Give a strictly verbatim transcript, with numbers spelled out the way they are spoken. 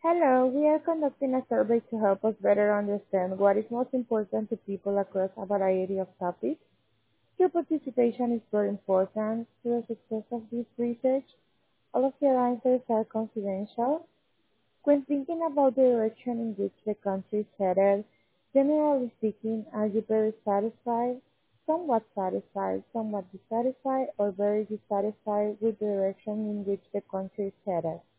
Hello, we are conducting a survey to help us better understand what is most important to people across a variety of topics. Your participation is very important to the success of this research. All of your answers are confidential. When thinking about the direction in which the country is headed, generally speaking, are you very satisfied, somewhat satisfied, somewhat dissatisfied, or very dissatisfied with the direction in which the country is headed?